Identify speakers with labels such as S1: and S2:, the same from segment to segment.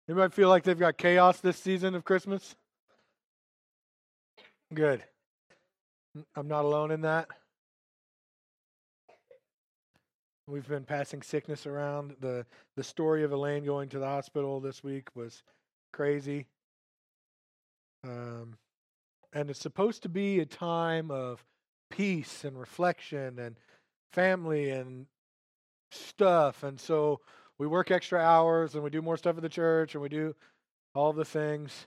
S1: Anybody feel like they've got chaos this season of Christmas? Good. I'm not alone in that. We've been passing sickness around. The story of Elaine going to the hospital this week was crazy. Um, and it's supposed to be a time of peace and reflection and family and stuff. And so we work extra hours and we do more stuff at the church and we do all the things.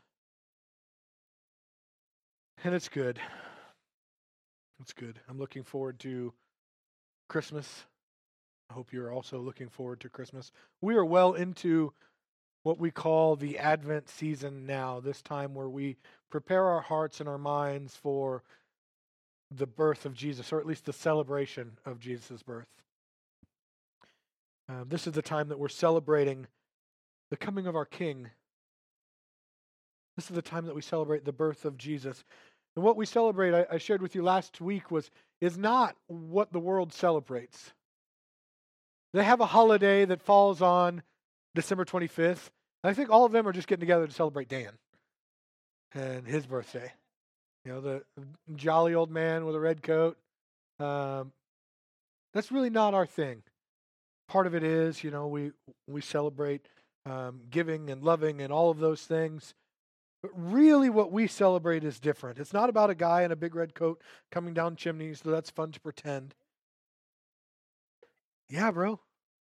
S1: And it's good. It's good. I'm looking forward to Christmas. I hope you're also looking forward to Christmas. We are well into what we call the Advent season now, this time where we prepare our hearts and our minds for the birth of Jesus, or at least the celebration of Jesus' birth. This is the time that we're celebrating the coming of our King. This is the time that we celebrate the birth of Jesus. And what we celebrate, I shared with you last week, is not what the world celebrates. They have a holiday that falls on December 25th. And I think all of them are just getting together to celebrate Dan and his birthday. You know, the jolly old man with a red coat. That's really not our thing. Part of it is, you know, we celebrate giving and loving and all of those things. But really what we celebrate is different. It's not about a guy in a big red coat coming down chimneys, though that's fun to pretend. Yeah, bro.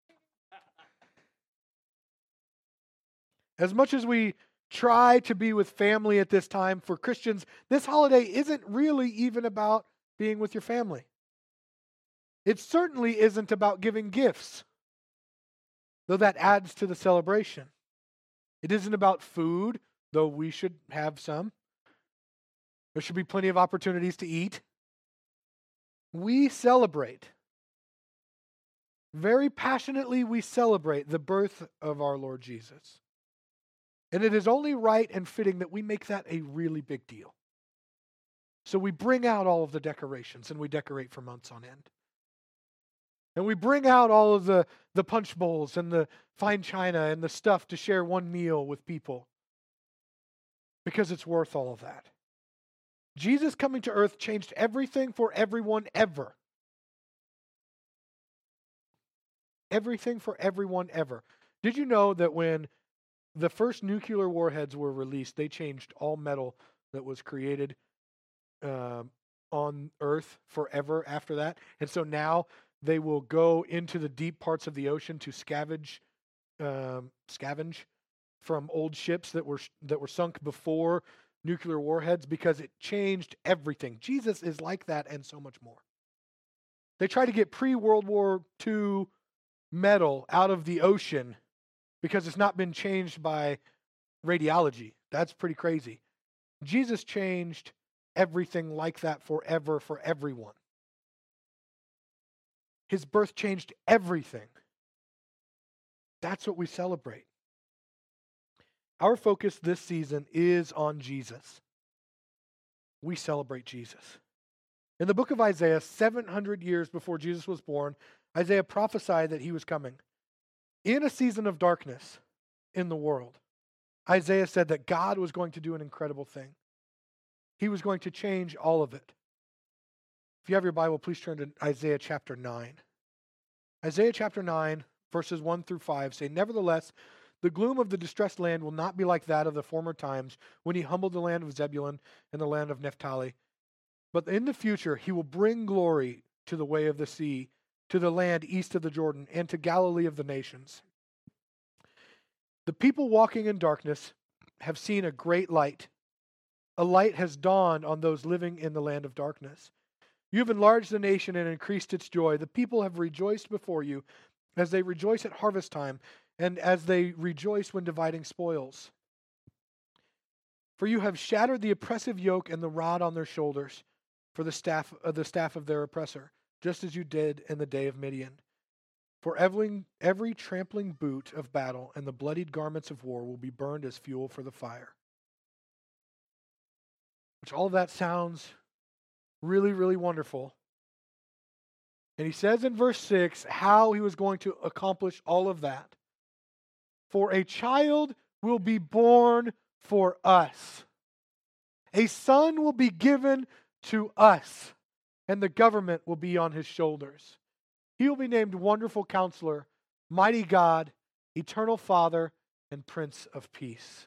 S1: As much as we try to be with family at this time, for Christians, this holiday isn't really even about being with your family. It certainly isn't about giving gifts, though that adds to the celebration. It isn't about food, though we should have some. There should be plenty of opportunities to eat. We celebrate. Very passionately, we celebrate the birth of our Lord Jesus. And it is only right and fitting that we make that a really big deal. So we bring out all of the decorations, and we decorate for months on end. And we bring out all of the punch bowls and the fine china and the stuff to share one meal with people. Because it's worth all of that. Jesus coming to earth changed everything for everyone ever. Everything for everyone ever. Did you know that when the first nuclear warheads were released, they changed all metal that was created on Earth forever after that? And so now they will go into the deep parts of the ocean to scavenge from old ships that were sunk before nuclear warheads, because it changed everything. Jesus is like that and so much more. They try to get pre-World War II metal out of the ocean because it's not been changed by radiology. That's pretty crazy. Jesus changed everything like that forever for everyone. His birth changed everything. That's what we celebrate. Our focus this season is on Jesus. We celebrate Jesus. In the book of Isaiah, 700 years before Jesus was born, Isaiah prophesied that he was coming. In a season of darkness in the world, Isaiah said that God was going to do an incredible thing. He was going to change all of it. If you have your Bible, please turn to Isaiah chapter 9. Isaiah chapter 9, verses 1 through 5 say, "Nevertheless, the gloom of the distressed land will not be like that of the former times when he humbled the land of Zebulun and the land of Naphtali. But in the future he will bring glory to the way of the sea, to the land east of the Jordan, and to Galilee of the nations. The people walking in darkness have seen a great light. A light has dawned on those living in the land of darkness. You have enlarged the nation and increased its joy. The people have rejoiced before you as they rejoice at harvest time and as they rejoice when dividing spoils. For you have shattered the oppressive yoke and the rod on their shoulders for the staff of their oppressor, just as you did in the day of Midian. For every trampling boot of battle and the bloodied garments of war will be burned as fuel for the fire." Which all of that sounds really, really wonderful. And he says in verse 6 how he was going to accomplish all of that. "For a child will be born for us. A son will be given to us, and the government will be on his shoulders. He will be named Wonderful Counselor, Mighty God, Eternal Father, and Prince of Peace.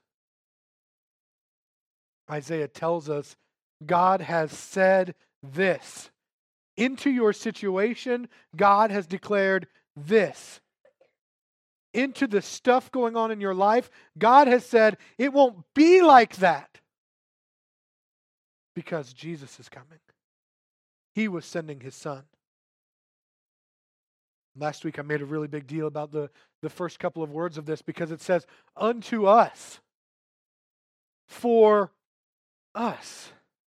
S1: Isaiah tells us God has said this. Into your situation, God has declared this. Into the stuff going on in your life, God has said it won't be like that because Jesus is coming. He was sending his son. Last week I made a really big deal about the first couple of words of this because it says, unto us, for us.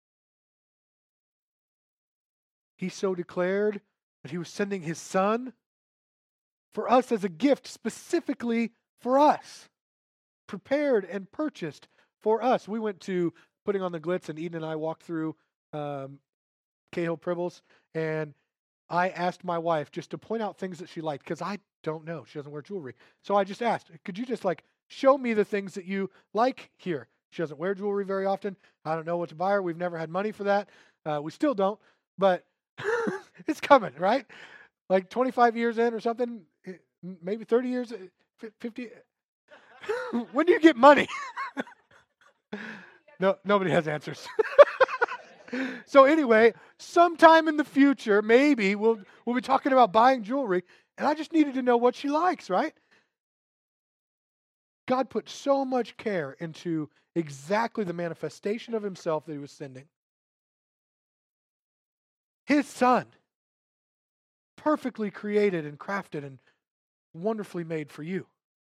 S1: He so declared that he was sending his son for us as a gift, specifically for us, prepared and purchased for us. We went to Putting on the Glitz, and Eden and I walked through Cahill Pribbles, and I asked my wife just to point out things that she liked, because I don't know. She doesn't wear jewelry. So I just asked, could you just show me the things that you like here? She doesn't wear jewelry very often. I don't know what to buy her. We've never had money for that. We still don't, but it's coming, right? 25 years in or something, maybe 30 years, 50. When do you get money? No, nobody has answers. So anyway, sometime in the future, maybe we'll be talking about buying jewelry, and I just needed to know what she likes, right? God put so much care into exactly the manifestation of himself that he was sending. His son, perfectly created and crafted and wonderfully made for you.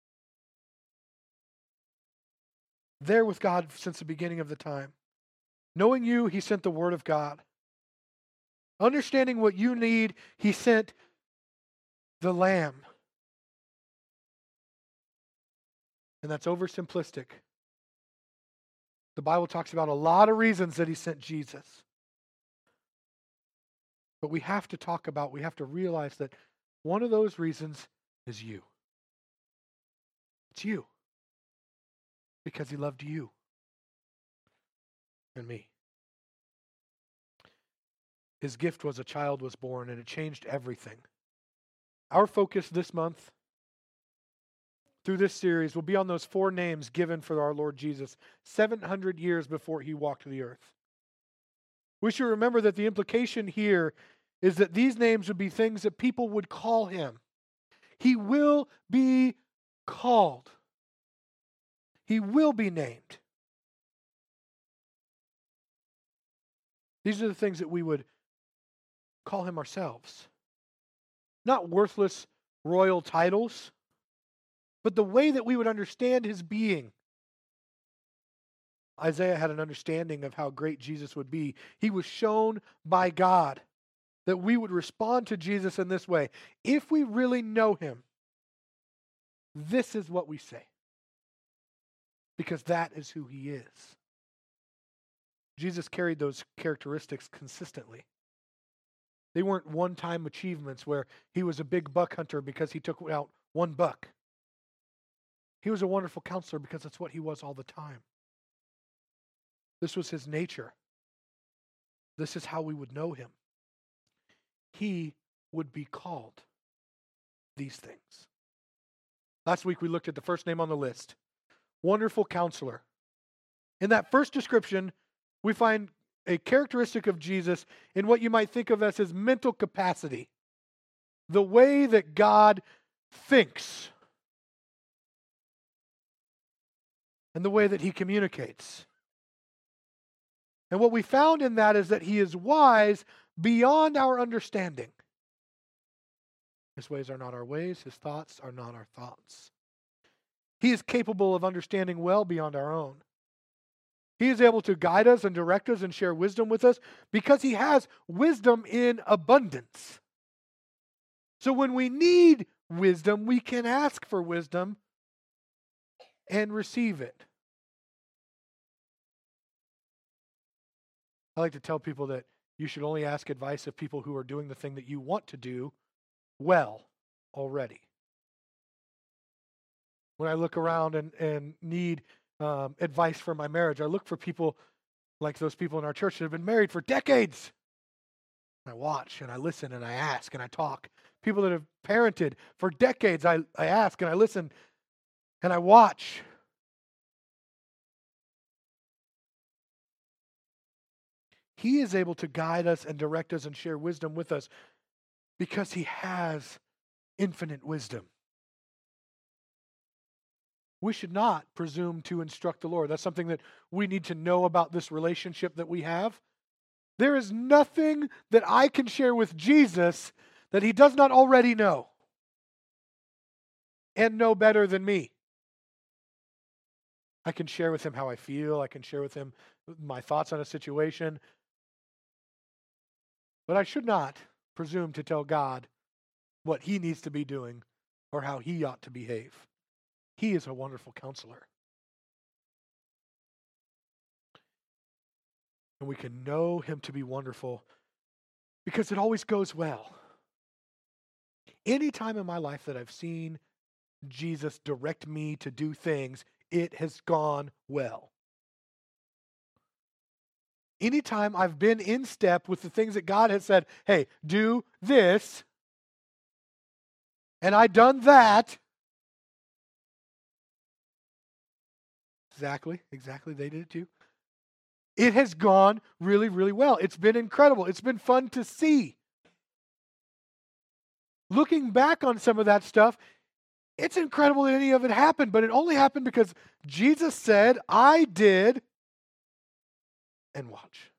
S1: There with God since the beginning of the time. Knowing you, he sent the Word of God. Understanding what you need, he sent the Lamb. And that's oversimplistic. The Bible talks about a lot of reasons that he sent Jesus. But we have to realize that one of those reasons is you. It's you. Because he loved you and me. His gift was a child was born, and it changed everything. Our focus this month through this series will be on those 4 names given for our Lord Jesus 700 years before he walked the earth. We should remember that the implication here is that these names would be things that people would call him. He will be called. He will be named. These are the things that we would call him ourselves. Not worthless royal titles, but the way that we would understand his being. Isaiah had an understanding of how great Jesus would be. He was shown by God that we would respond to Jesus in this way. If we really know him, this is what we say. Because that is who he is. Jesus carried those characteristics consistently. They weren't one-time achievements where he was a big buck hunter because he took out 1 buck. He was a wonderful counselor because that's what he was all the time. This was his nature. This is how we would know him. He would be called these things. Last week we looked at the first name on the list, Wonderful Counselor. In that first description, we find a characteristic of Jesus in what you might think of as his mental capacity, the way that God thinks, and the way that he communicates. And what we found in that is that he is wise beyond our understanding. His ways are not our ways, his thoughts are not our thoughts. He is capable of understanding well beyond our own. He is able to guide us and direct us and share wisdom with us because he has wisdom in abundance. So when we need wisdom, we can ask for wisdom and receive it. I like to tell people that you should only ask advice of people who are doing the thing that you want to do well already. When I look around and need advice for my marriage, I look for people like those people in our church that have been married for decades. I watch and I listen and I ask and I talk. People that have parented for decades, I ask and I listen and I watch. He is able to guide us and direct us and share wisdom with us because he has infinite wisdom. We should not presume to instruct the Lord. That's something that we need to know about this relationship that we have. There is nothing that I can share with Jesus that he does not already know and know better than me. I can share with him how I feel. I can share with him my thoughts on a situation. But I should not presume to tell God what he needs to be doing or how he ought to behave. He is a wonderful counselor. And we can know him to be wonderful because it always goes well. Any time in my life that I've seen Jesus direct me to do things, it has gone well. Anytime I've been in step with the things that God has said, hey, do this, and I've done that. Exactly, they did it too. It has gone really, really well. It's been incredible. It's been fun to see. Looking back on some of that stuff, it's incredible that any of it happened, but it only happened because Jesus said, I did, and watch.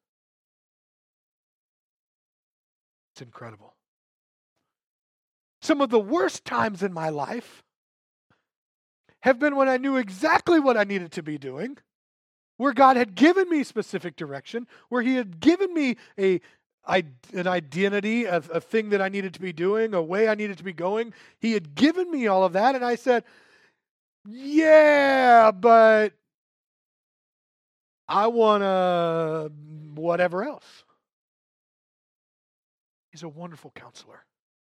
S1: It's incredible. Some of the worst times in my life have been when I knew exactly what I needed to be doing, where God had given me specific direction, where he had given me an identity, a thing that I needed to be doing, a way I needed to be going. He had given me all of that, and I said, yeah, but I want to whatever else. He's a wonderful counselor.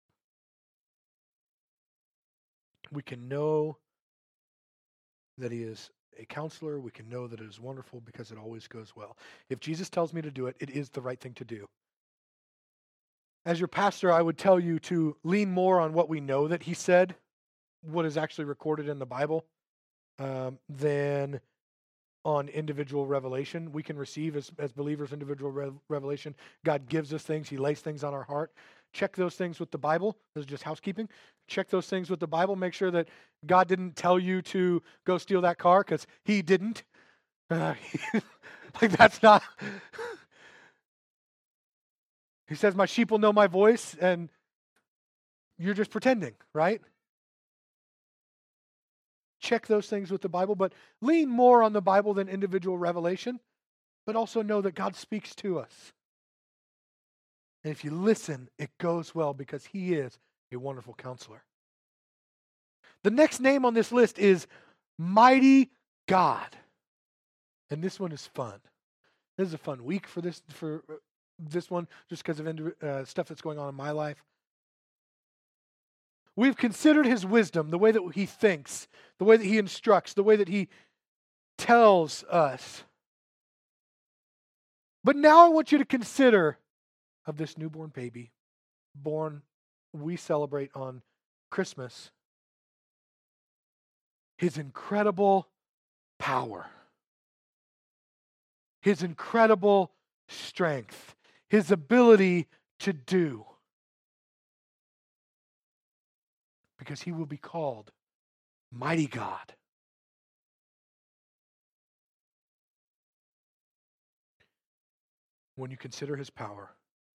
S1: We can know that he is a counselor. We can know that it is wonderful because it always goes well. If Jesus tells me to do it, it is the right thing to do. As your pastor, I would tell you to lean more on what we know that he said, what is actually recorded in the Bible, than on individual revelation. We can receive as believers individual revelation. God gives us things. He lays things on our heart. Check those things with the Bible. This is just housekeeping. Check those things with the Bible. Make sure that God didn't tell you to go steal that car because he didn't. Like that's not... He says, my sheep will know my voice, and you're just pretending, right? Check those things with the Bible, but lean more on the Bible than individual revelation, but also know that God speaks to us. And if you listen, it goes well because he is a wonderful counselor. The next name on this list is Mighty God. And this one is fun. This is a fun week for this one, just because of stuff that's going on in my life. We've considered his wisdom, the way that he thinks, the way that he instructs, the way that he tells us. But now I want you to consider of this newborn baby, born, we celebrate on Christmas, his incredible power, his incredible strength, his ability to do. Because he will be called Mighty God. When you consider his power,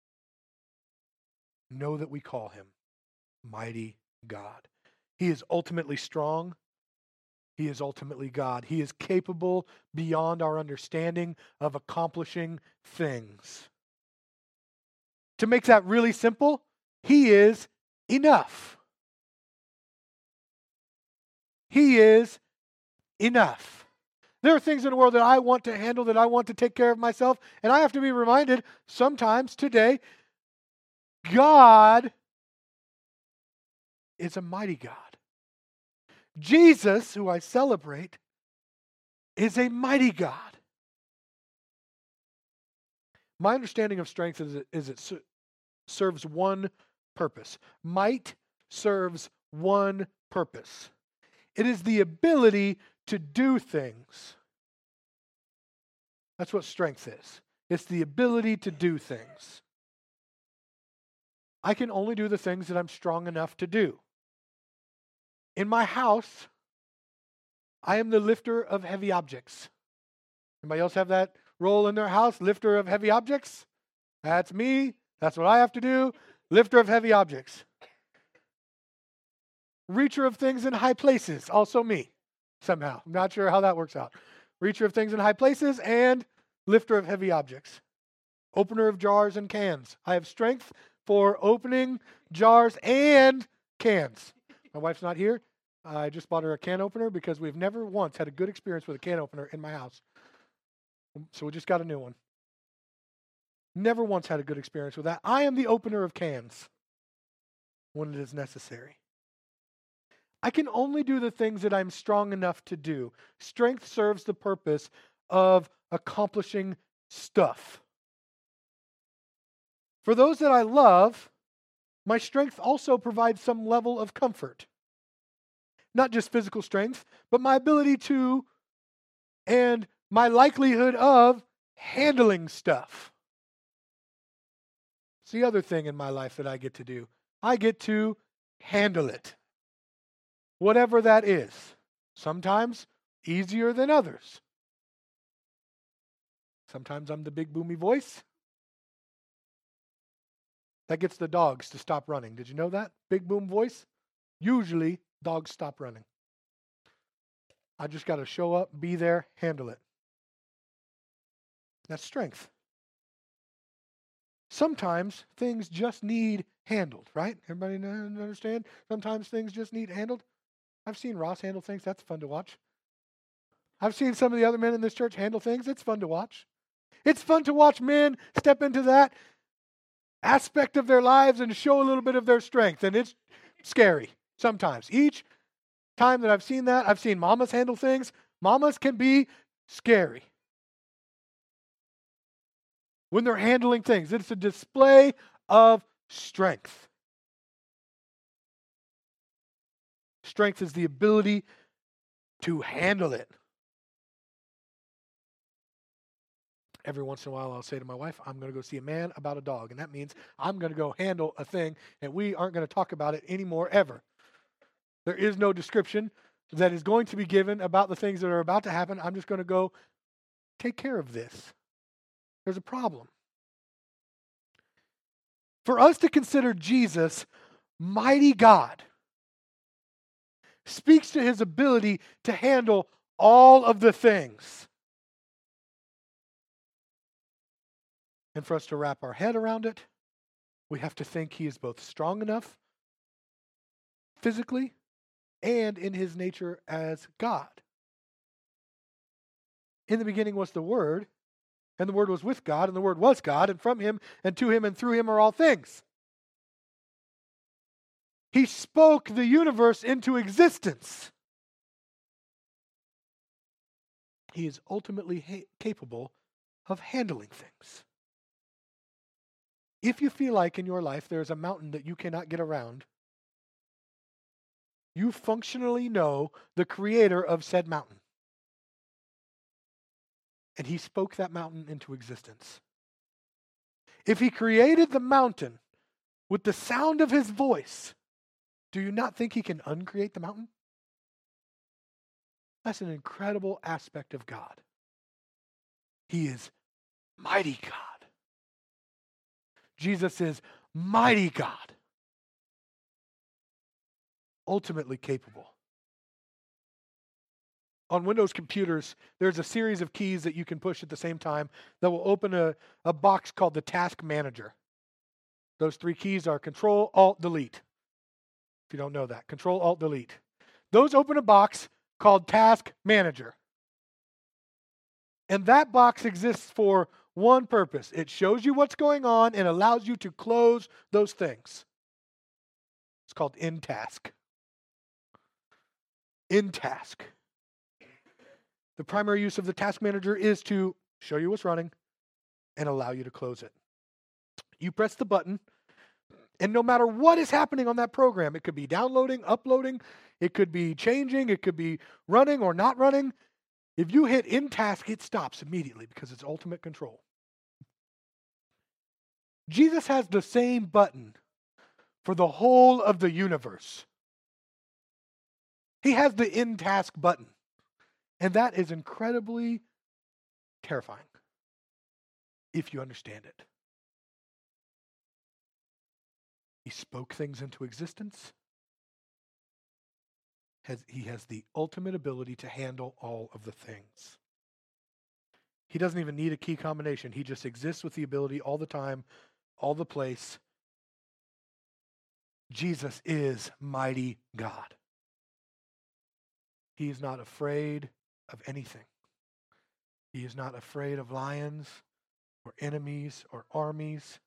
S1: know that we call him Mighty God. He is ultimately strong. He is ultimately God. He is capable beyond our understanding of accomplishing things. To make that really simple, he is enough. He is enough. There are things in the world that I want to handle, that I want to take care of myself, and I have to be reminded sometimes today, God is a mighty God. Jesus, who I celebrate, is a mighty God. My understanding of strength is it serves one purpose. Might serves one purpose. It is the ability to do things. That's what strength is. It's the ability to do things. I can only do the things that I'm strong enough to do. In my house, I am the lifter of heavy objects. Anybody else have that role in their house? Lifter of heavy objects? That's me. That's what I have to do. Lifter of heavy objects. Reacher of things in high places. Also me, somehow. I'm not sure how that works out. Reacher of things in high places and lifter of heavy objects. Opener of jars and cans. I have strength for opening jars and cans. My wife's not here. I just bought her a can opener because we've never once had a good experience with a can opener in my house. So we just got a new one. Never once had a good experience with that. I am the opener of cans when it is necessary. I can only do the things that I'm strong enough to do. Strength serves the purpose of accomplishing stuff. For those that I love, my strength also provides some level of comfort. Not just physical strength, but my ability to and my likelihood of handling stuff. It's the other thing in my life that I get to do. I get to handle it. Whatever that is. Sometimes easier than others. Sometimes I'm the big boomy voice. That gets the dogs to stop running. Did you know that? Big boom voice. Usually dogs stop running. I just got to show up, be there, handle it. That's strength. Sometimes things just need handled, right? Everybody understand? Sometimes things just need handled. I've seen Ross handle things. That's fun to watch. I've seen some of the other men in this church handle things. It's fun to watch. It's fun to watch men step into that aspect of their lives and show a little bit of their strength. And it's scary sometimes. Each time that I've seen that, I've seen mamas handle things. Mamas can be scary when they're handling things. It's a display of strength. Strength is the ability to handle it. Every once in a while, I'll say to my wife, I'm going to go see a man about a dog. And that means I'm going to go handle a thing, and we aren't going to talk about it anymore ever. There is no description that is going to be given about the things that are about to happen. I'm just going to go take care of this. There's a problem. For us to consider Jesus mighty God speaks to his ability to handle all of the things. And for us to wrap our head around it, we have to think he is both strong enough physically and in his nature as God. In the beginning was the Word, and the Word was with God, and the Word was God, and from him and to him and through him are all things. He spoke the universe into existence. He is ultimately capable of handling things. If you feel like in your life there's a mountain that you cannot get around, you functionally know the creator of said mountain. And he spoke that mountain into existence. If he created the mountain with the sound of his voice, do you not think he can uncreate the mountain? That's an incredible aspect of God. He is mighty God. Jesus is mighty God. Ultimately capable. On Windows computers, there's a series of keys that you can push at the same time that will open a box called the Task Manager. Those three keys are Control, Alt, Delete. If you don't know that, Control, Alt, Delete. Those open a box called Task Manager. And that box exists for one purpose. It shows you what's going on and allows you to close those things. It's called End Task. in task. The primary use of the task manager is to show you what's running and allow you to close it. You press the button, and no matter what is happening on that program, it could be downloading, uploading, it could be changing, it could be running or not running. If you hit in task, it stops immediately because it's ultimate control. Jesus has the same button for the whole of the universe. He has the in task button. And that is incredibly terrifying if you understand it. He spoke things into existence. He has the ultimate ability to handle all of the things. He doesn't even need a key combination. He just exists with the ability all the time, all the place. Jesus is mighty God. He is not afraid of anything. He is not afraid of lions or enemies or armies.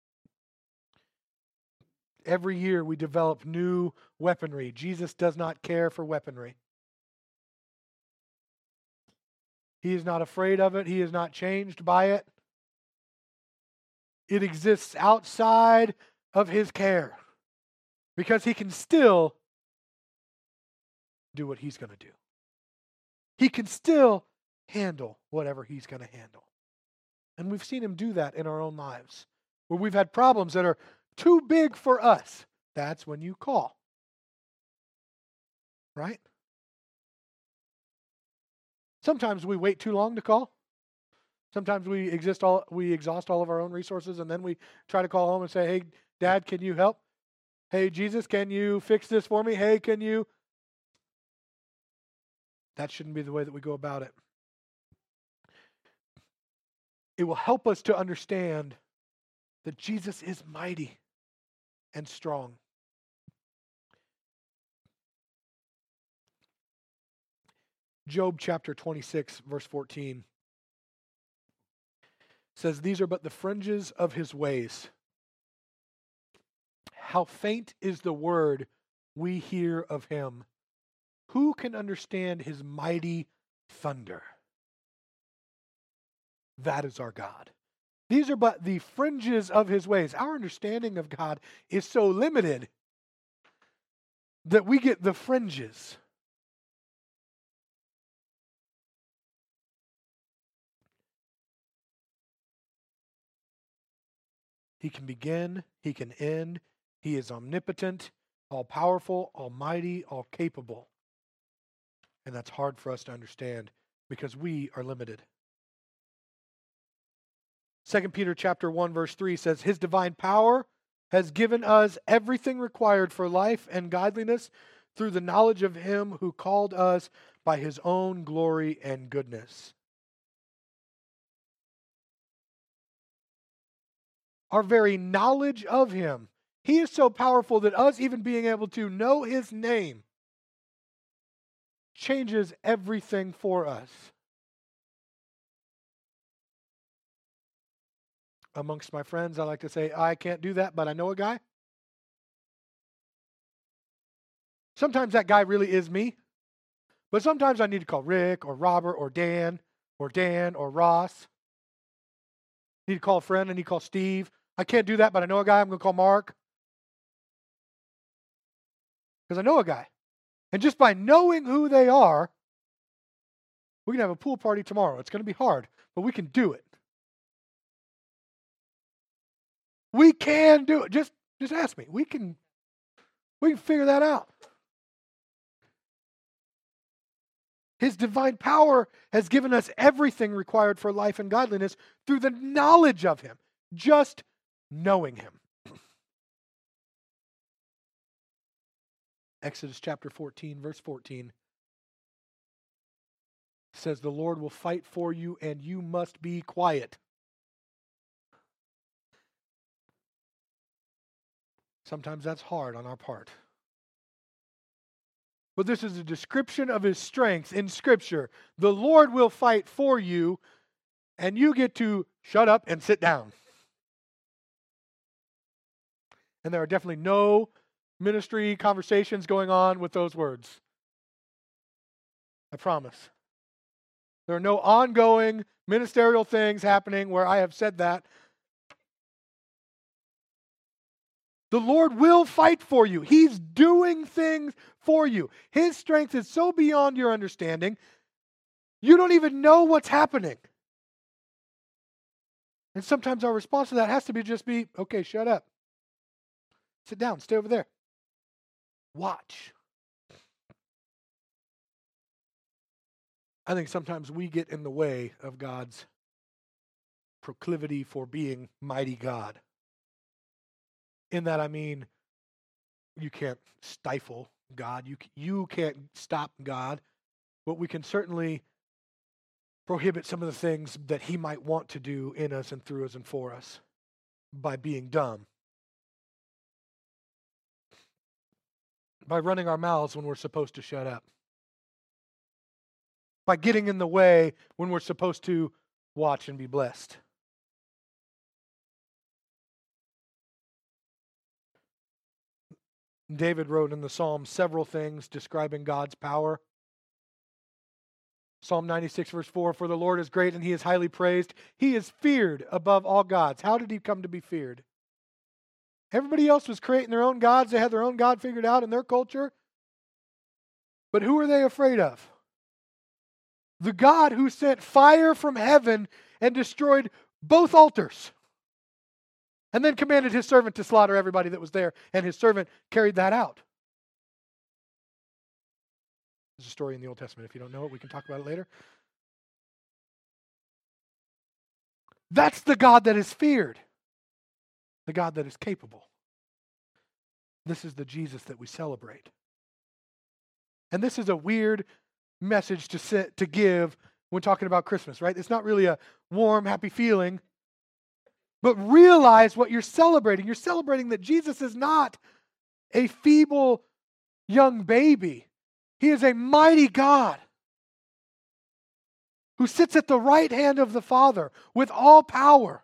S1: Every year we develop new weaponry. Jesus does not care for weaponry. He is not afraid of it. He is not changed by it. It exists outside of his care because he can still do what he's going to do. He can still handle whatever he's going to handle. And we've seen him do that in our own lives, where we've had problems that are too big for us. That's when you call. Right? Sometimes we wait too long to call. Sometimes we exhaust all of our own resources, and then we try to call home and say, hey, Dad, can you help? Hey, Jesus, can you fix this for me? Hey, can you? That shouldn't be the way that we go about it. It will help us to understand that Jesus is mighty and strong. Job chapter 26, verse 14 says, these are but the fringes of his ways. How faint is the word we hear of him. Who can understand his mighty thunder? That is our God. These are but the fringes of his ways. Our understanding of God is so limited that we get the fringes. He can begin, he can end. He is omnipotent, all-powerful, almighty, all-capable. And that's hard for us to understand because we are limited. 2 Peter chapter 1, verse 3 says, his divine power has given us everything required for life and godliness through the knowledge of him who called us by his own glory and goodness. Our very knowledge of him. He is so powerful that us even being able to know his name changes everything for us. Amongst my friends, I like to say, I can't do that, but I know a guy. Sometimes that guy really is me. But sometimes I need to call Rick or Robert or Dan or Ross. I need to call a friend. I need to call Steve. I can't do that, but I know a guy. I'm going to call Mark. Because I know a guy. And just by knowing who they are, we can have a pool party tomorrow. It's going to be hard, but we can do it. We can do it. Just ask me. We can figure that out. His divine power has given us everything required for life and godliness through the knowledge of him, just knowing him. Exodus chapter 14, verse 14 says, the Lord will fight for you and you must be quiet. Sometimes that's hard on our part. But this is a description of his strength in Scripture. The Lord will fight for you, and you get to shut up and sit down. And there are definitely no ministry conversations going on with those words. I promise. There are no ongoing ministerial things happening where I have said that. The Lord will fight for you. He's doing things for you. His strength is so beyond your understanding, you don't even know what's happening. And sometimes our response to that has to be, okay, shut up. Sit down, stay over there. Watch. I think sometimes we get in the way of God's proclivity for being mighty God. In that, I mean, you can't stifle God. You can't stop God. But we can certainly prohibit some of the things that he might want to do in us and through us and for us by being dumb. By running our mouths when we're supposed to shut up. By getting in the way when we're supposed to watch and be blessed. David wrote in the Psalms several things describing God's power. Psalm 96 verse 4, for the Lord is great and he is highly praised. He is feared above all gods. How did he come to be feared? Everybody else was creating their own gods. They had their own God figured out in their culture. But who are they afraid of? The God who sent fire from heaven and destroyed both altars. And then commanded his servant to slaughter everybody that was there. And his servant carried that out. There's a story in the Old Testament. If you don't know it, we can talk about it later. That's the God that is feared. The God that is capable. This is the Jesus that we celebrate. And this is a weird message to give when talking about Christmas, right? It's not really a warm, happy feeling. But realize what you're celebrating. You're celebrating that Jesus is not a feeble young baby. He is a mighty God who sits at the right hand of the Father with all power.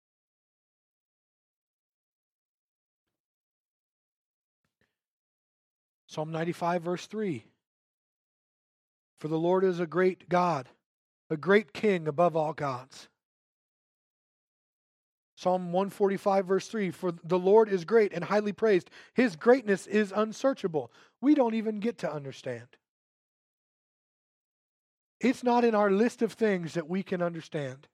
S1: Psalm 95 verse 3. For the Lord is a great God, a great King above all gods. Psalm 145 verse 3, for the Lord is great and highly praised. His greatness is unsearchable. We don't even get to understand. It's not in our list of things that we can understand.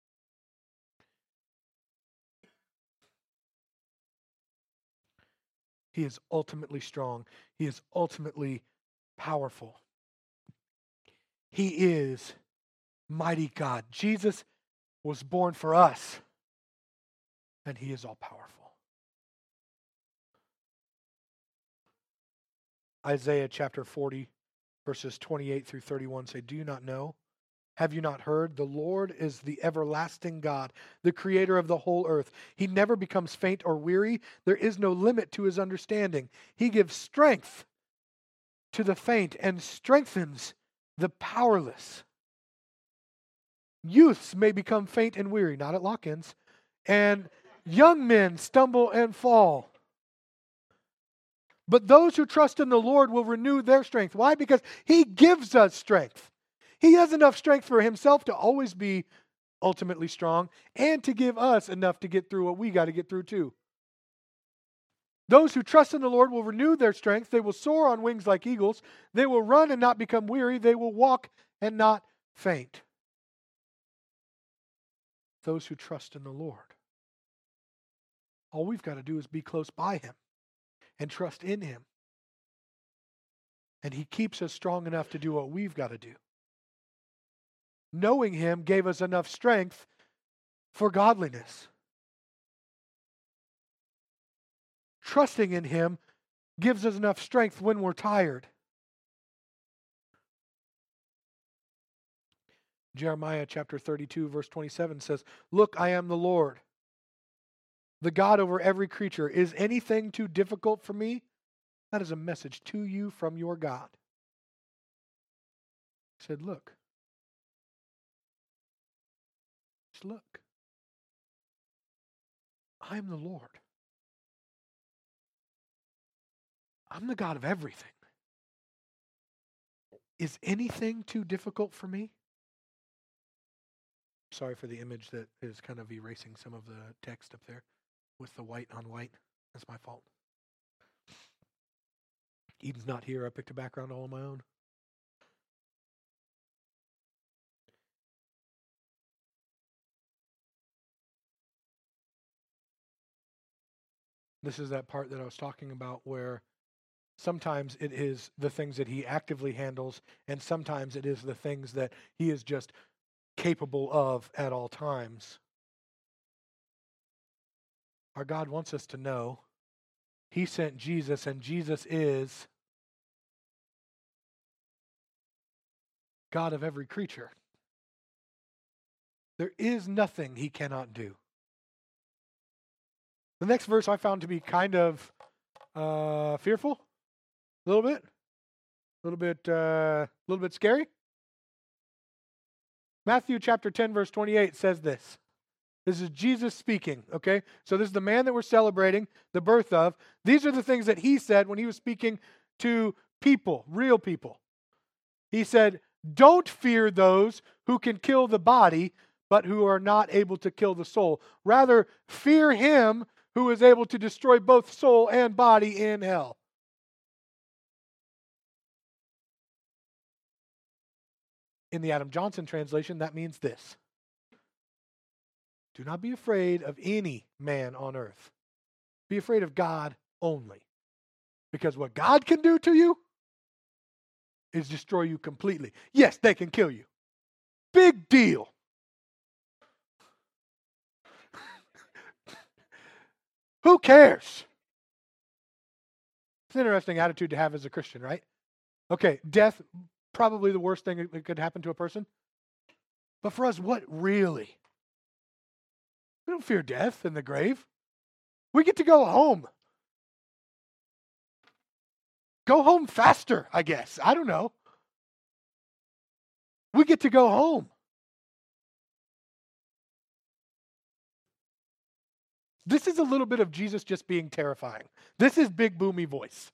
S1: He is ultimately strong. He is ultimately powerful. He is mighty God. Jesus was born for us, and he is all powerful. Isaiah chapter 40, verses 28 through 31 say, do you not know? Have you not heard? The Lord is the everlasting God, the creator of the whole earth. He never becomes faint or weary. There is no limit to his understanding. He gives strength to the faint and strengthens the powerless. Youths may become faint and weary, not at lock-ins, and young men stumble and fall. But those who trust in the Lord will renew their strength. Why? Because he gives us strength. He has enough strength for himself to always be ultimately strong and to give us enough to get through what we got to get through too. Those who trust in the Lord will renew their strength. They will soar on wings like eagles. They will run and not become weary. They will walk and not faint. Those who trust in the Lord. All we've got to do is be close by him and trust in him. And he keeps us strong enough to do what we've got to do. Knowing him gave us enough strength for godliness. Trusting in him gives us enough strength when we're tired. Jeremiah chapter 32 verse 27 says, look, I am the Lord, the God over every creature. Is anything too difficult for me? That is a message to you from your God. He said, look. Just look. I am the Lord. I'm the God of everything. Is anything too difficult for me? Sorry for the image that is kind of erasing some of the text up there with the white on white. That's my fault. Eden's not here. I picked a background all on my own. This is that part that I was talking about where sometimes it is the things that he actively handles, and sometimes it is the things that he is just capable of at all times. Our God wants us to know he sent Jesus, and Jesus is God of every creature. There is nothing he cannot do. The next verse I found to be kind of fearful, a little bit scary. Matthew chapter 10, verse 28 says this. This is Jesus speaking, okay? So this is the man that we're celebrating the birth of. These are the things that he said when he was speaking to people, real people. He said, "Don't fear those who can kill the body, but who are not able to kill the soul. Rather, fear him who is able to destroy both soul and body in hell." In the Adam Johnson translation, that means this. Do not be afraid of any man on earth. Be afraid of God only. Because what God can do to you is destroy you completely. Yes, they can kill you. Big deal. Who cares? It's an interesting attitude to have as a Christian, right? Okay, death, probably the worst thing that could happen to a person. But for us, what really? We don't fear death in the grave. We get to go home. Go home faster, I guess. I don't know. We get to go home. This is a little bit of Jesus just being terrifying. This is big boomy voice.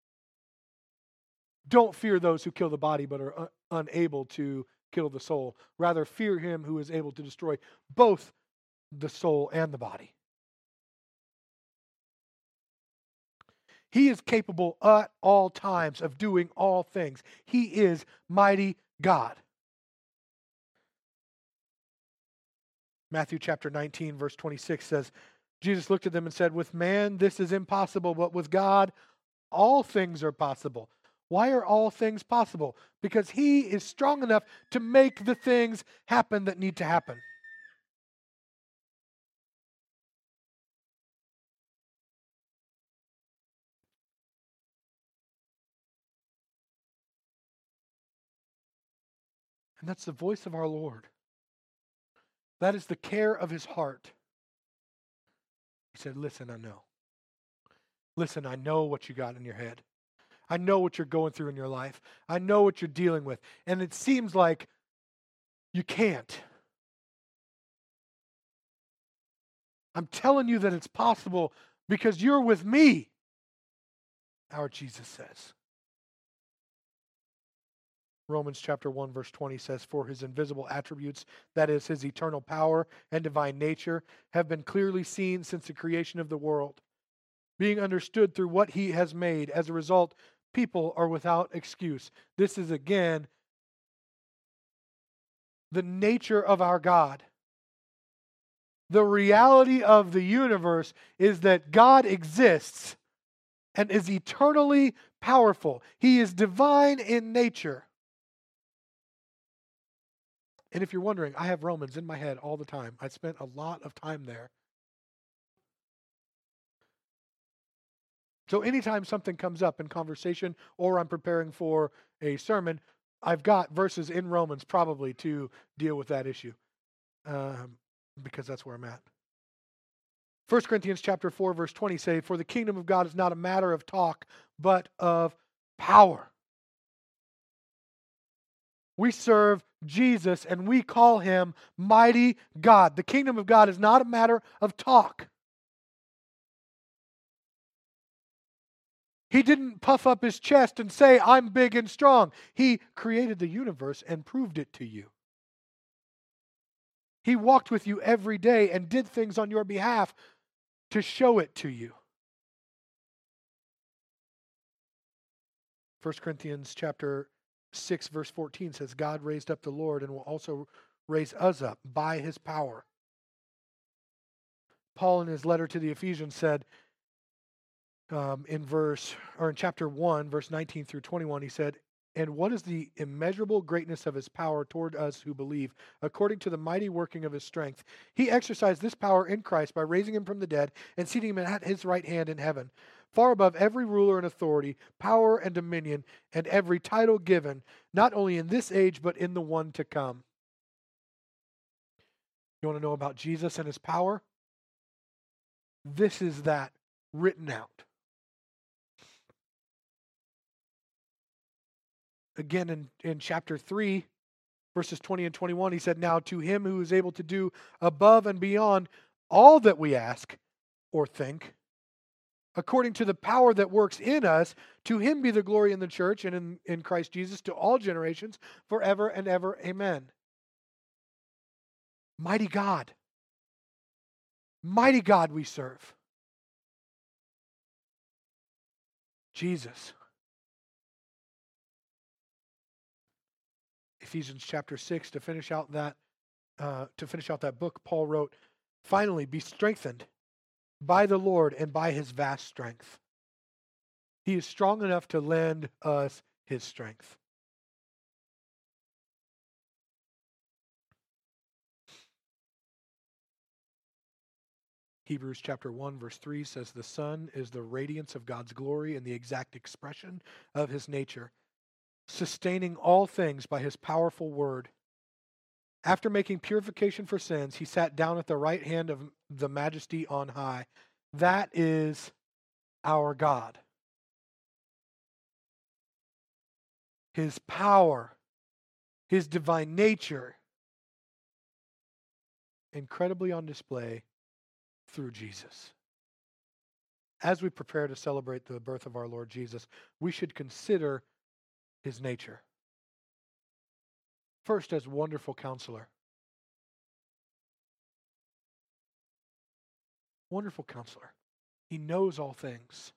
S1: Don't fear those who kill the body but are unable to kill the soul. Rather, fear him who is able to destroy both the soul and the body. He is capable at all times of doing all things. He is mighty God. Matthew chapter 19, verse 26 says, Jesus looked at them and said, "With man this is impossible, but with God all things are possible." Why are all things possible? Because he is strong enough to make the things happen that need to happen. And that's the voice of our Lord. That is the care of his heart. He said, "Listen, I know. Listen, I know what you got in your head. I know what you're going through in your life. I know what you're dealing with. And it seems like you can't. I'm telling you that it's possible because you're with me," our Jesus says. Romans chapter 1, verse 20 says, "For his invisible attributes, that is, his eternal power and divine nature, have been clearly seen since the creation of the world, being understood through what he has made. As a result, people are without excuse." This is, again, the nature of our God. The reality of the universe is that God exists and is eternally powerful. He is divine in nature. And if you're wondering, I have Romans in my head all the time. I spent a lot of time there. So anytime something comes up in conversation or I'm preparing for a sermon, I've got verses in Romans probably to deal with that issue because that's where I'm at. 1 Corinthians chapter 4, verse 20 say, "For the kingdom of God is not a matter of talk, but of power." We serve Jesus and we call him mighty God. The kingdom of God is not a matter of talk. He didn't puff up his chest and say, I'm big and strong. He created the universe and proved it to you. He walked with you every day and did things on your behalf to show it to you. 1 Corinthians chapter 6, verse 14 says, God raised up the Lord and will also raise us up by his power. Paul in his letter to the Ephesians said, in chapter 1, verse 19 through 21, he said, and what is the immeasurable greatness of his power toward us who believe, according to the mighty working of his strength? He exercised this power in Christ by raising him from the dead and seating him at his right hand in heaven, far above every ruler and authority, power and dominion, and every title given, not only in this age, but in the one to come. You want to know about Jesus and his power? This is that written out. Again, in chapter 3, verses 20 and 21, he said, now to him who is able to do above and beyond all that we ask or think, according to the power that works in us, to him be the glory in the church and in Christ Jesus to all generations, forever and ever. Amen. Mighty God. Mighty God we serve. Jesus. Ephesians chapter 6, to finish out that book, Paul wrote, finally, be strengthened by the Lord and by his vast strength. He is strong enough to lend us his strength. Hebrews chapter 1, verse 3 says, the Son is the radiance of God's glory and the exact expression of his nature, sustaining all things by his powerful word. After making purification for sins, he sat down at the right hand of the majesty on high. That is our God. His power, his divine nature, incredibly on display through Jesus. As we prepare to celebrate the birth of our Lord Jesus, we should consider his nature. First, as wonderful counselor. Wonderful counselor. He knows all things.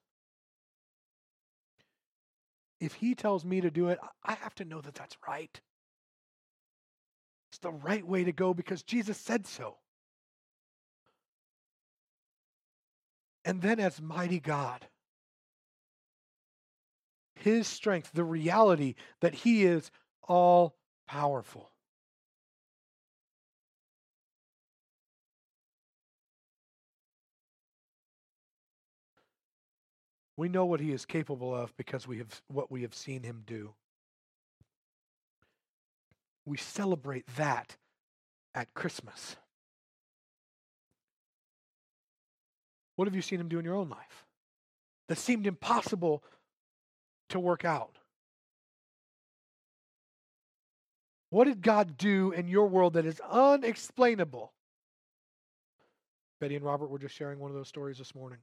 S1: If he tells me to do it, I have to know that that's right. It's the right way to go because Jesus said so. And then as mighty God, his strength, the reality that he is all powerful. We know what he is capable of because what we have seen him do. We celebrate that at Christmas. What have you seen him do in your own life that seemed impossible to work out? What did God do in your world that is unexplainable? Betty and Robert were just sharing one of those stories this morning,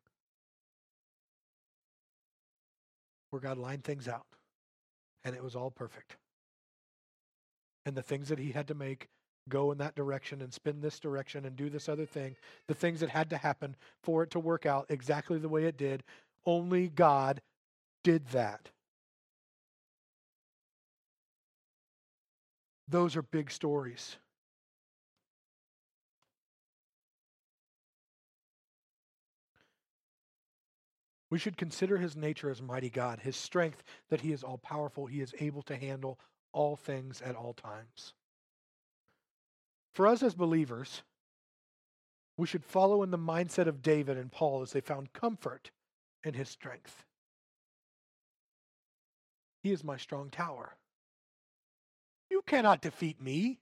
S1: where God lined things out, and it was all perfect. And the things that he had to make go in that direction and spin this direction and do this other thing, the things that had to happen for it to work out exactly the way it did, only God did that. Those are big stories. We should consider his nature as mighty God, his strength that he is all powerful, he is able to handle all things at all times. For us as believers, we should follow in the mindset of David and Paul as they found comfort in his strength. He is my strong tower. You cannot defeat me.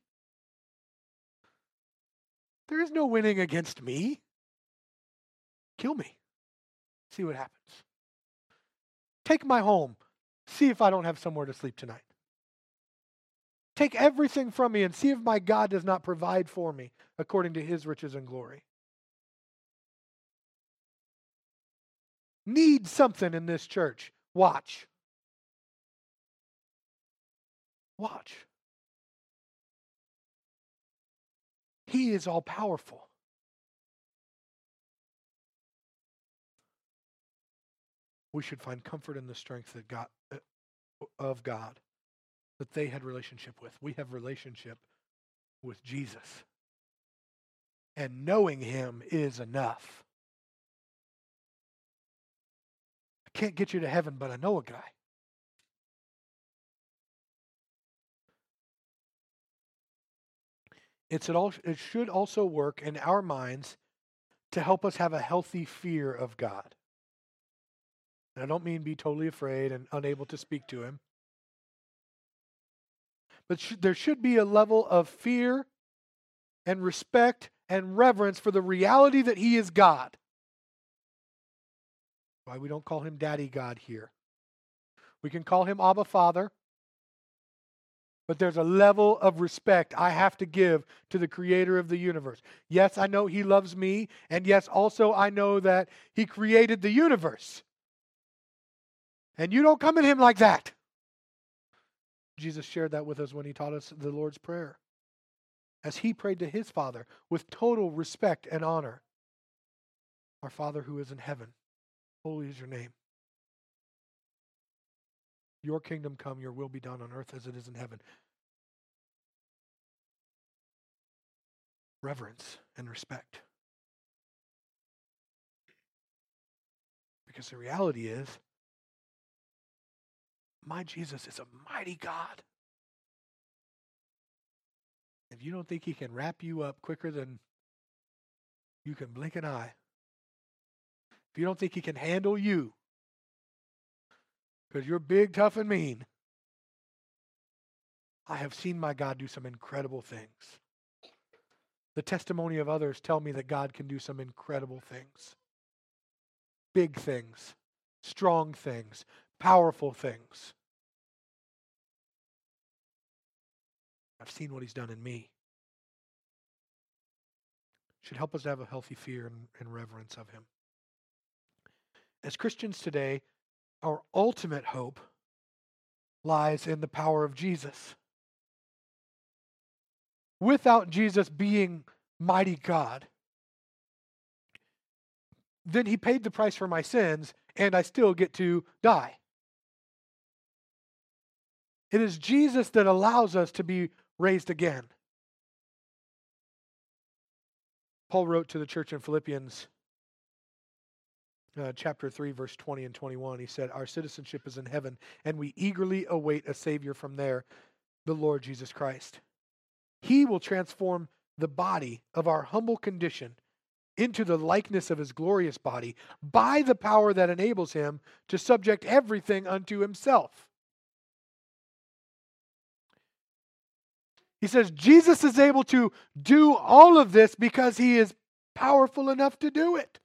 S1: There is no winning against me. Kill me. See what happens. Take my home. See if I don't have somewhere to sleep tonight. Take everything from me and see if my God does not provide for me according to his riches and glory. Need something in this church. Watch. Watch. He is all powerful. We should find comfort in the strength that of God that they had relationship with. We have relationship with Jesus. And knowing him is enough. I can't get you to heaven, but I know a guy. It should also work in our minds to help us have a healthy fear of God. And I don't mean be totally afraid and unable to speak to him. But there should be a level of fear and respect and reverence for the reality that he is God. Why we don't call him Daddy God here. We can call him Abba Father. But there's a level of respect I have to give to the creator of the universe. Yes, I know he loves me. And yes, also I know that he created the universe. And you don't come at him like that. Jesus shared that with us when he taught us the Lord's Prayer. As he prayed to his Father with total respect and honor. Our Father who is in heaven, holy is your name. Your kingdom come, your will be done on earth as it is in heaven. Reverence and respect. Because the reality is, my Jesus is a mighty God. If you don't think he can wrap you up quicker than you can blink an eye, if you don't think he can handle you, because you're big, tough, and mean, I have seen my God do some incredible things. The testimony of others tell me that God can do some incredible things. Big things, strong things, powerful things. I've seen what he's done in me. Should help us to have a healthy fear and reverence of him. As Christians today, our ultimate hope lies in the power of Jesus. Without Jesus being mighty God, then he paid the price for my sins, and I still get to die. It is Jesus that allows us to be raised again. Paul wrote to the church in Philippians chapter 3, verse 20 and 21. He said, our citizenship is in heaven, and we eagerly await a Savior from there, the Lord Jesus Christ. He will transform the body of our humble condition into the likeness of his glorious body by the power that enables him to subject everything unto himself. He says Jesus is able to do all of this because he is powerful enough to do it.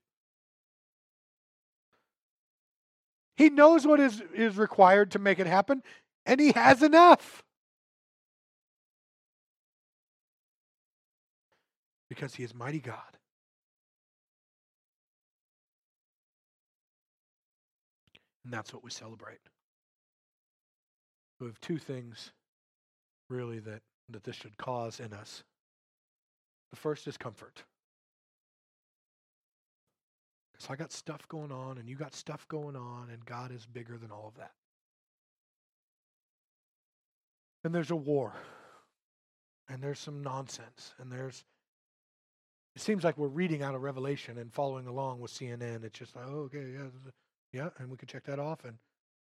S1: He knows what is required to make it happen, and he has enough. Because he is mighty God. And that's what we celebrate. We have two things really that this should cause in us. The first is comfort. So I got stuff going on, and you got stuff going on, and God is bigger than all of that. And there's a war. And there's some nonsense. And it seems like we're reading out of Revelation and following along with CNN. It's just like, oh, okay, yeah, and we can check that off and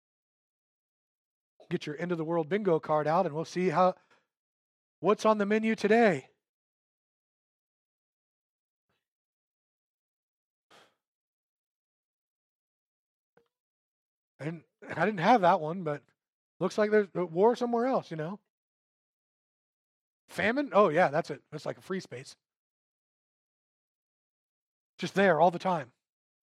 S1: get your end of the world bingo card out, and we'll see what's on the menu today. And I didn't have that one, but looks like there's a war somewhere else, Famine? Oh, yeah, that's it. That's like a free space. Just there all the time.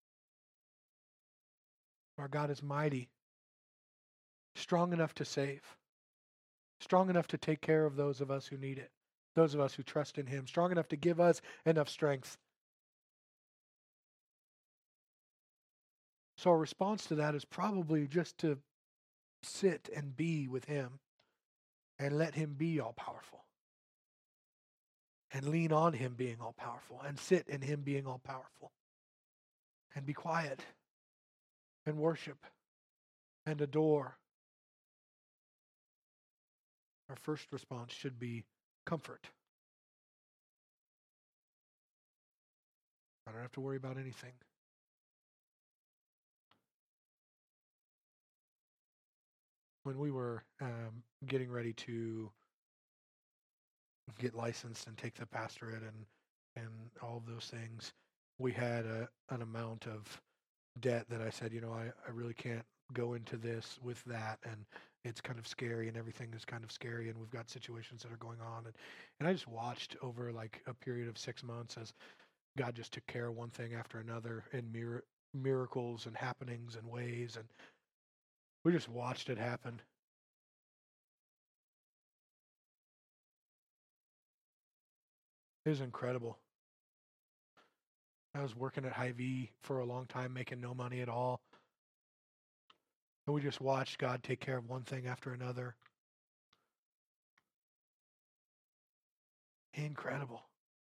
S1: Our God is mighty, strong enough to save, strong enough to take care of those of us who need it, those of us who trust in him, strong enough to give us enough strength. So our response to that is probably just to sit and be with him and let him be all powerful. And lean on him being all powerful and sit in him being all powerful. And be quiet and worship and adore. Our first response should be comfort. I don't have to worry about anything. When we were getting ready to get licensed and take the pastorate and all of those things, we had an amount of debt that I said, I really can't go into this with that, and it's kind of scary, and everything is kind of scary, and we've got situations that are going on, and I just watched over like a period of 6 months as God just took care of one thing after another in miracles and happenings and ways, and we just watched it happen. It was incredible. I was working at Hy-Vee for a long time, making no money at all. And we just watched God take care of one thing after another. Incredible.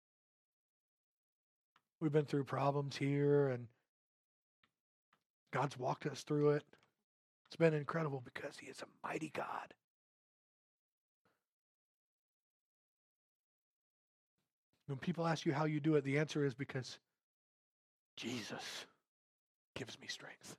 S1: We've been through problems here, and God's walked us through it. It's been incredible because he is a mighty God. When people ask you how you do it, the answer is because Jesus gives me strength.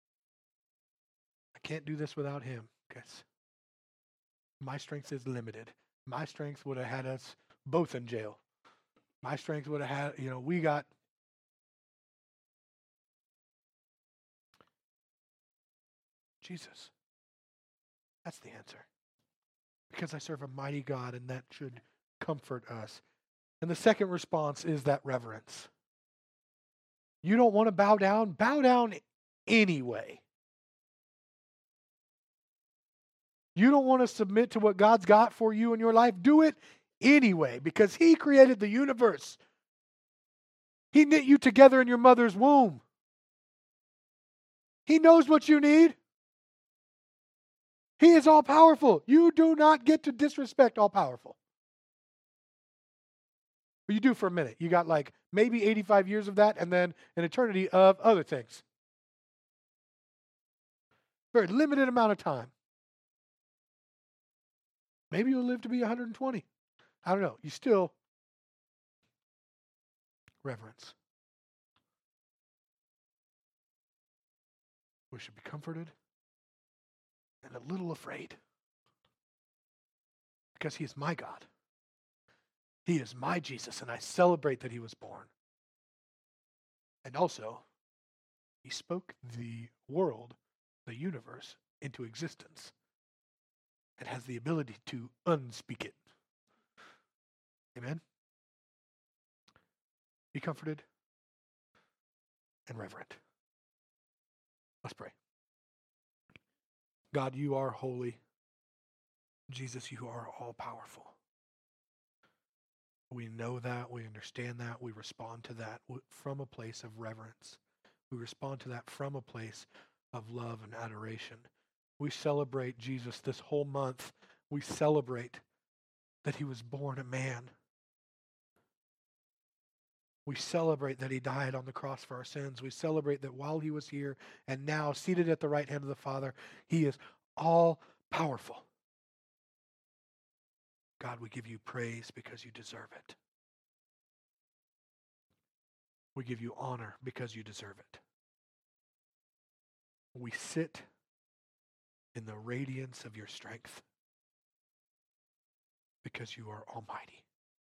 S1: I can't do this without him because my strength is limited. My strength would have had us both in jail. My strength would have had, we got Jesus. That's the answer. Because I serve a mighty God, and that should comfort us. And the second response is that reverence. You don't want to bow down anyway. You don't want to submit to what God's got for you in your life, do it anyway, because he created the universe. He knit you together in your mother's womb. He knows what you need. He is all powerful. You do not get to disrespect all powerful. But you do for a minute. You got like maybe 85 years of that and then an eternity of other things. Very limited amount of time. Maybe you'll live to be 120. I don't know. You still reverence. We should be comforted and a little afraid. Because he is my God. He is my Jesus, and I celebrate that he was born. And also, he spoke the world, the universe, into existence and has the ability to unspeak it. Amen? Be comforted and reverent. Let's pray. God, you are holy. Jesus, you are all powerful. We know that, we understand that, we respond to that from a place of reverence. We respond to that from a place of love and adoration. We celebrate Jesus this whole month. We celebrate that he was born a man. We celebrate that he died on the cross for our sins. We celebrate that while he was here and now seated at the right hand of the Father, he is all powerful. God, we give you praise because you deserve it. We give you honor because you deserve it. We sit in the radiance of your strength because you are almighty.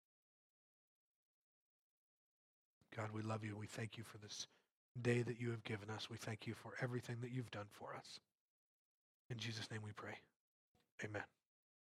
S1: God, we love you. We thank you for this day that you have given us. We thank you for everything that you've done for us. In Jesus' name we pray. Amen.